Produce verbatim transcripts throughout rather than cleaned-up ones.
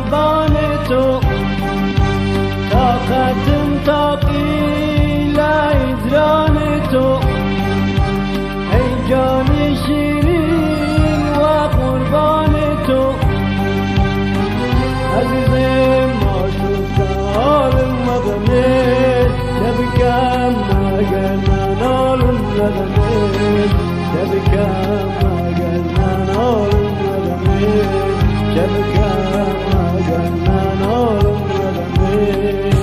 قربان تو، طاقتم طاقیل هجران تو، ای جان شیرین و قربان تو. عزیزم آشفتارم مغمید، تبکم مگر ننالم مغمید، تبکم مگر ننالم مغمید، تبکم مگر ننالم مغمید.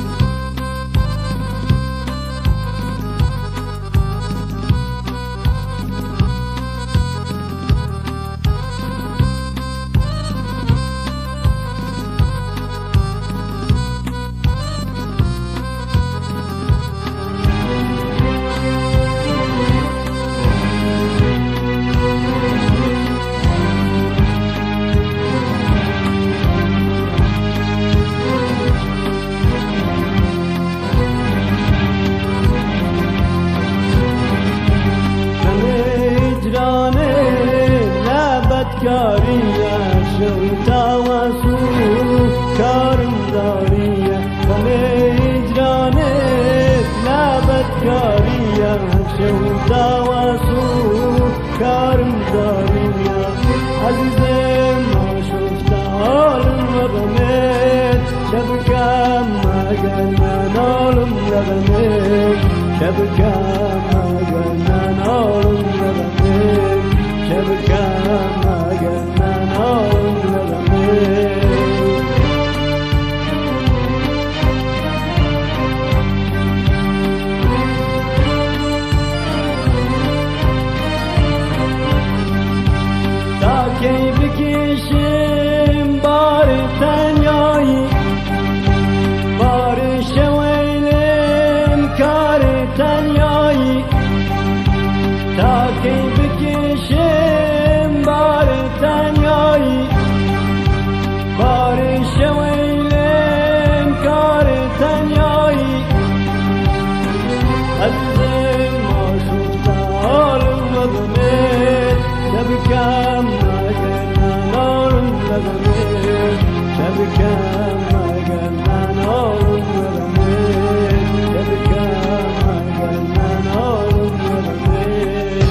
کاریه شو تاوسو کارم داریه غم هجرانت لابد کاریه شو تاوسو کارم داریه. عزیزم آشفتارم غمت، شبکم مگر ننالم غمت، شبکم مگر ننالم غمت، شبکم مگر ننالم غمت. تا کی بکشم بار تنهایی، بار شویلم کار تنهایی، تا کی بکشم بار تنهایی، بار شویلم کار تنهایی. عزیزم آشفتارم مغمید، شبکم مگر ننالم مغمید، شبکم مگر ننالم مغمید، شبکم مگر ننالم مغمید.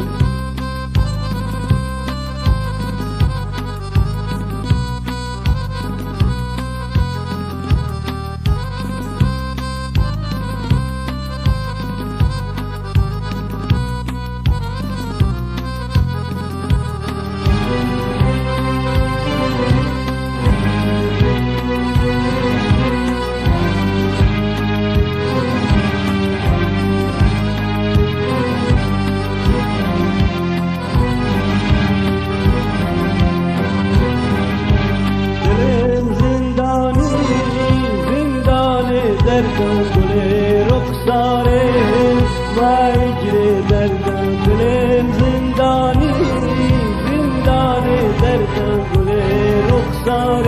دردم گل رخساره و اجر دردم دلم زندانی، زندان دردم گل رخساره.